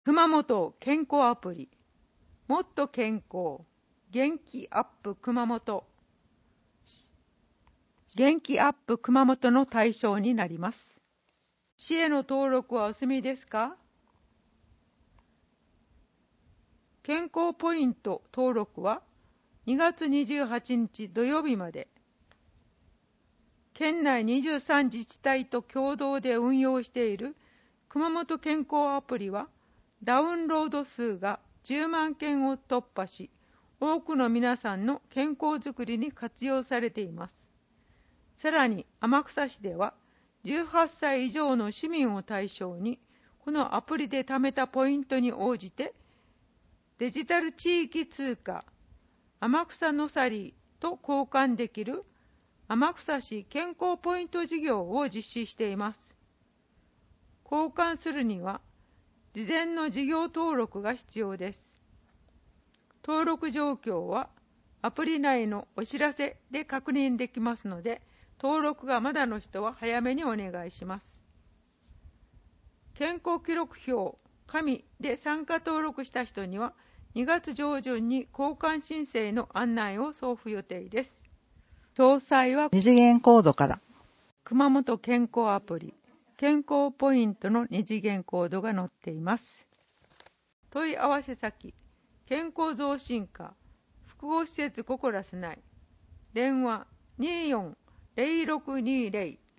熊本健康アプリ、もっと健康、元気アップ熊本。元気アップ熊本の対象になります。市への登録はお済みですか？健康ポイント登録は2月28日土曜日まで。県内23自治体と共同で運用している熊本健康アプリは、ダウンロード数が10万件を突破し、多くの皆さんの健康づくりに活用されています。さらに天草市では、18歳以上の市民を対象に、このアプリで貯めたポイントに応じて、デジタル地域通貨天草のサリーと交換できる天草市健康ポイント事業を実施しています。交換するには、事前の事業登録が必要です。登録状況はアプリ内のお知らせで確認できますので、登録がまだの人は早めにお願いします。健康記録表紙で参加登録した人には、2月上旬に交換申請の案内を送付予定です。詳細は二次元コードから。 熊本健康アプリ健康ポイントの二次元コードが載っています。問い合わせ先、健康増進課複合施設ココラス内、電話24-0620